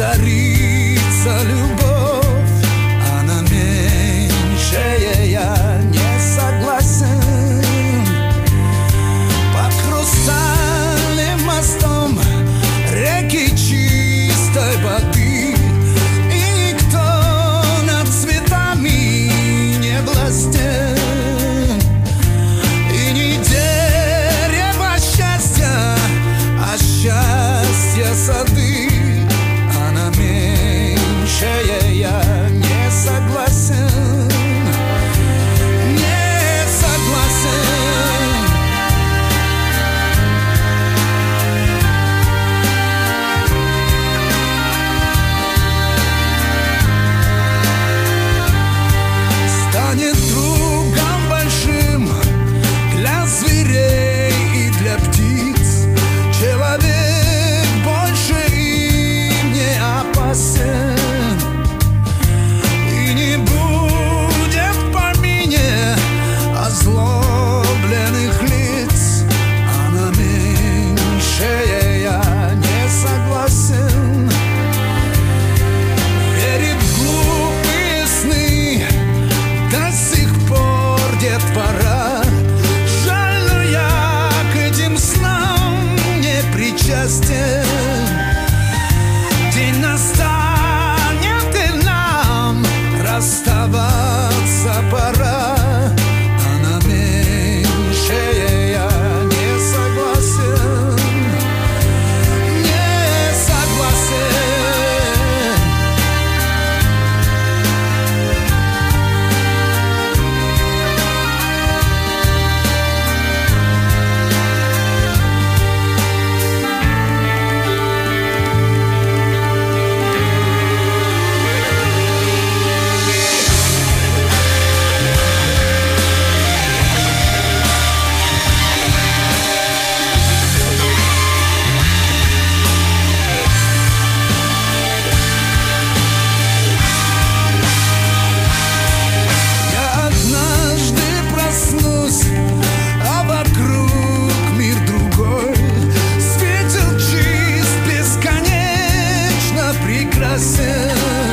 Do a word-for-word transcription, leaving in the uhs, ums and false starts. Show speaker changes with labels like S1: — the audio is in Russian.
S1: царица любовь, она меньшее, я не согласен. Под хрустальным мостом реки чистой воды, и никто над цветами не властен. И не дерево счастья, а счастье сады, она меньшее, я не согласен. Не согласен. Станет другом большим для зверей и для птиц. Человек больше им не опасен. И не будет в помине озлобленных лиц, она меньшее, я не согласен. Верит в глупые сны до сих пор детвора. Жаль, но я к этим снам не причастен. День настанет, и нам расставаться пора. Она меньшее, я не согласен. Не согласен. Я однажды проснусь, а вокруг мир другой. Светил чист, бесконечно прекрасен.